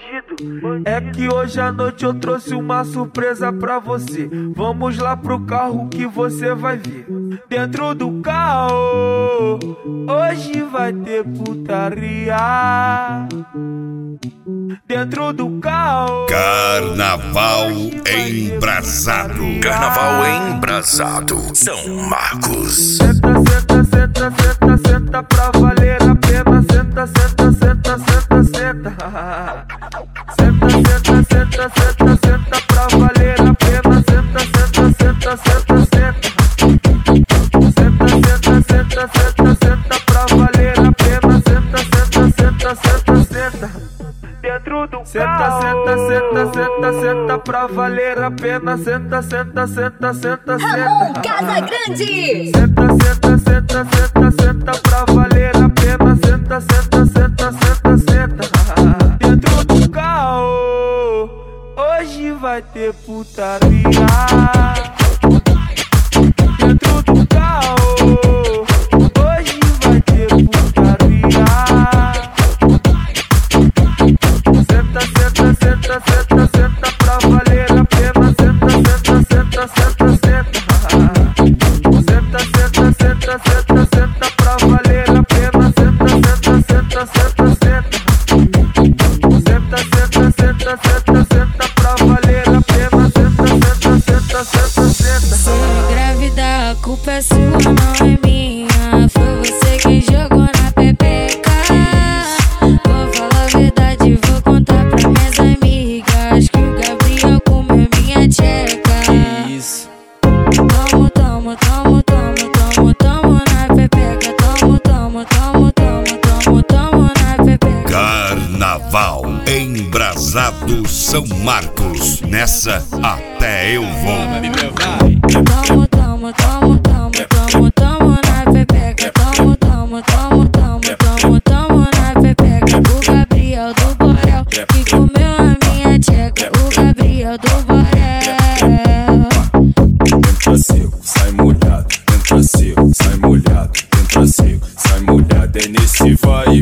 É que hoje à noite eu trouxe uma surpresa pra você. Vamos lá pro carro que você vai ver. Dentro do carro, hoje vai ter putaria. Dentro do carro, Carnaval embrasado. Carnaval embrasado, São Marcos. Senta, senta, senta, senta, senta pra valer a pena. Senta, senta, senta, senta, senta. Senta, senta, senta, senta, senta pra valer a pena. Senta, senta, senta, senta, senta. Senta, senta, senta, senta, senta pra valer a pena. Senta, senta, senta, senta, senta. Dentro do senta, senta, senta, senta, senta pra valer a pena. Senta, senta, senta, senta, Ramon senta. Casa Grande. Senta, senta, senta, senta, senta pra valer a pena. Senta, senta, senta, senta, senta. Dentro do carro, hoje vai ter putaria. Dentro do carro, hoje vai ter putaria. Senta, senta, senta, senta, senta pra valer a pena. Senta, senta, senta, senta, senta. Senta, senta, senta, senta, senta pra valer a pena. Senta, senta, senta, senta, senta. Senta, senta, senta, senta, senta pra valer a pena. Senta, senta, senta, senta, senta. Se engravidar, a culpa é sua, não é minha. Foi você quem jogou na pepeca. Vou falar a verdade, vou contar pra minhas amigas que o Gabriel comeu minha tcheca. Isso. Tomo, tomo, tomo, tomo, tomo, tomo na pepeca. Tomo, tomo, tomo, tomo, tomo, tomo na pepeca. Carnaval embrasado São Marcos. Nessa até eu vou. Tomo, tomo, tomo, tomo, tomo, tomo na pepeca. Tomo, tomo, tomo, tomo, tomo, tomo na pepeca. O Gabriel do Borel que comeu a minha tcheca. O Gabriel do Borel. Entra seco, sai molhado. Entra seco, sai molhado. Entra seco, sai molhado. É nesse vai e